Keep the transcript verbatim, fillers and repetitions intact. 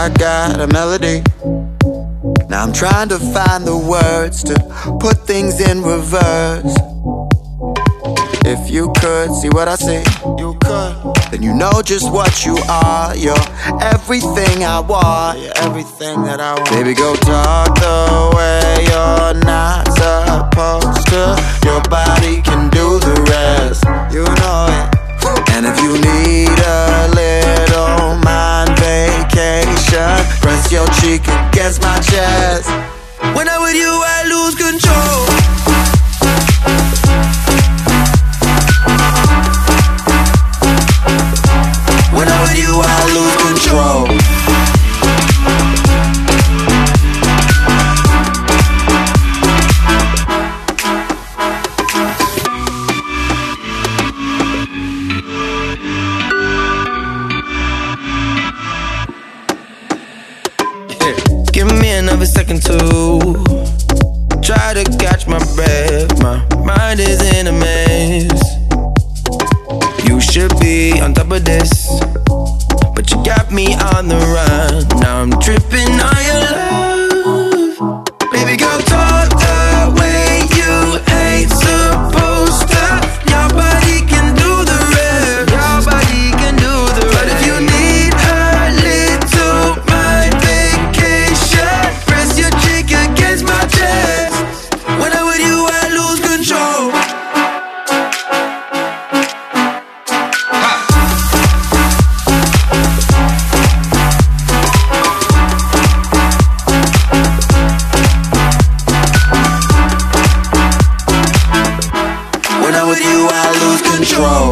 I got a melody. Now I'm trying to find the words to put things in reverse. If you could see what I see, you could, then you know just what you are. You're everything I want, you're everything that I want. Baby, go talk the way you're not supposed to. Your body can do the rest, you know it. And if you need a little mind vacation, press your cheek against my chest. When I'm with you, I lose control. When I'm with you, I lose control. Give me another second to try to catch my breath. My mind is in a mess. You should be on top of this, but you got me on the run. Now I'm tripping on your love. Baby girl, talk the way you ain't supposed to. Your body can do the rest. Your body can do the rest. But if you need a little mind vacation, press your cheek against my chest. When I'm with you, I lose control. When I'm with you, I lose control.